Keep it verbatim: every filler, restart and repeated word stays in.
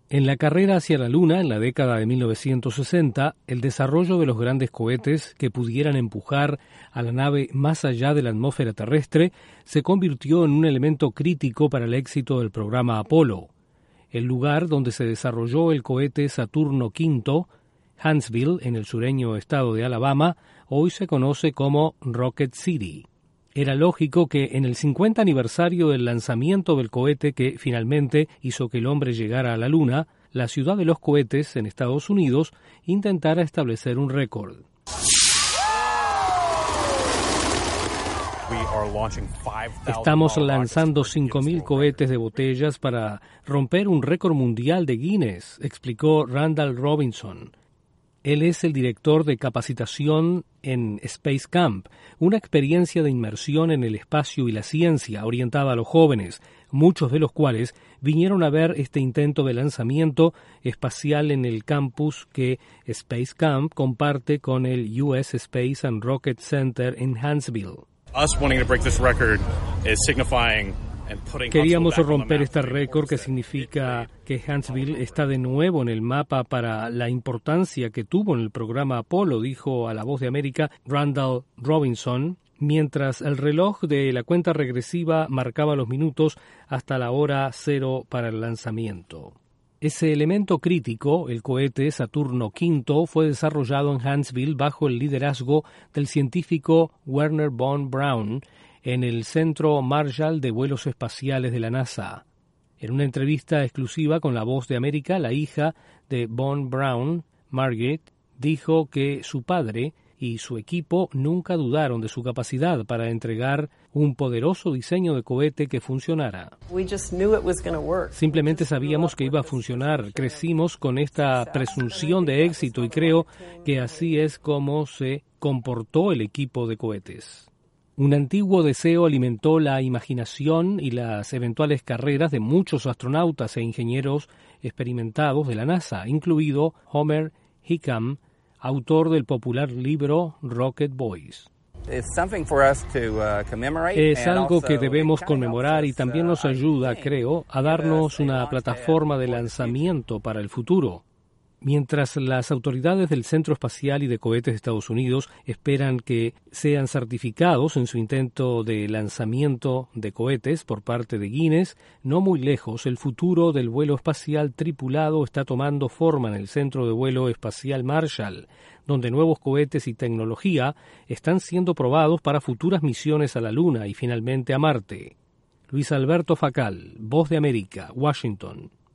En la carrera hacia la Luna, en la década de mil novecientos sesenta, el desarrollo de los grandes cohetes que pudieran empujar a la nave más allá de la atmósfera terrestre se convirtió en un elemento crítico para el éxito del programa Apolo. El lugar donde se desarrolló el cohete Saturno quinto, Huntsville, en el sureño estado de Alabama, hoy se conoce como Rocket City. Era lógico que en el cincuenta aniversario del lanzamiento del cohete que finalmente hizo que el hombre llegara a la Luna, la ciudad de los cohetes en Estados Unidos intentara establecer un récord. Estamos lanzando cinco mil cohetes de botellas para romper un récord mundial de Guinness, explicó Randall Robinson. Él es el director de capacitación en Space Camp, una experiencia de inmersión en el espacio y la ciencia orientada a los jóvenes, muchos de los cuales vinieron a ver este intento de lanzamiento espacial en el campus que Space Camp comparte con el U S Space and Rocket Center en Huntsville. Us wanting to break this record is signifying Queríamos romper este récord que significa que Huntsville está de nuevo en el mapa para la importancia que tuvo en el programa Apolo, dijo a La Voz de América Randall Robinson, mientras el reloj de la cuenta regresiva marcaba los minutos hasta la hora cero para el lanzamiento. Ese elemento crítico, el cohete Saturno quinto, fue desarrollado en Huntsville bajo el liderazgo del científico Wernher von Braun, en el Centro Marshall de Vuelos Espaciales de la NASA. En una entrevista exclusiva con La Voz de América, la hija de von Braun, Margaret, dijo que su padre y su equipo nunca dudaron de su capacidad para entregar un poderoso diseño de cohete que funcionara. Simplemente sabíamos que iba a funcionar. Crecimos con esta presunción de éxito y creo que así es como se comportó el equipo de cohetes. Un antiguo deseo alimentó la imaginación y las eventuales carreras de muchos astronautas e ingenieros experimentados de la NASA, incluido Homer Hickam, autor del popular libro Rocket Boys. Es algo que debemos conmemorar y también nos ayuda, creo, a darnos una plataforma de lanzamiento para el futuro. Mientras las autoridades del Centro Espacial y de Cohetes de Estados Unidos esperan que sean certificados en su intento de lanzamiento de cohetes por parte de Guinness, no muy lejos el futuro del vuelo espacial tripulado está tomando forma en el Centro de Vuelo Espacial Marshall, donde nuevos cohetes y tecnología están siendo probados para futuras misiones a la Luna y finalmente a Marte. Luis Alberto Facal, Voz de América, Washington.